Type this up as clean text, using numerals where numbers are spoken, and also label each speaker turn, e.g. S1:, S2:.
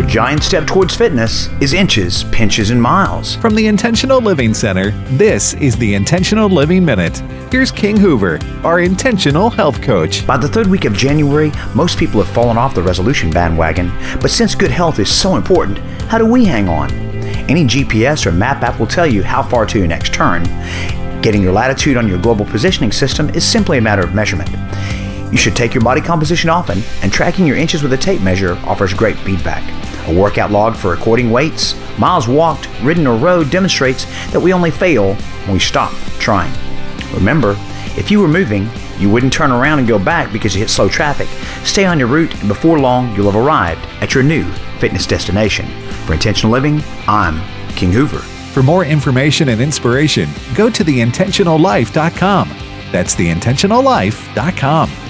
S1: giant step towards fitness is inches, pinches, and miles.
S2: From the Intentional Living Center, this is the Intentional Living Minute. Here's King Hoover, our intentional health coach.
S1: By the third week of January, most people have fallen off the resolution bandwagon. But since good health is so important, how do we hang on? Any GPS or map app will tell you how far to your next turn. Getting your latitude on your global positioning system is simply a matter of measurement. You should take your body composition often, and tracking your inches with a tape measure offers great feedback. A workout log for recording weights, miles walked, ridden, or rode demonstrates that we only fail when we stop trying. Remember, if you were moving, you wouldn't turn around and go back because you hit slow traffic. Stay on your route, and before long, you'll have arrived at your new fitness destination. For Intentional Living, I'm King Hoover.
S2: For more information and inspiration, go to theintentionallife.com. That's theintentionallife.com.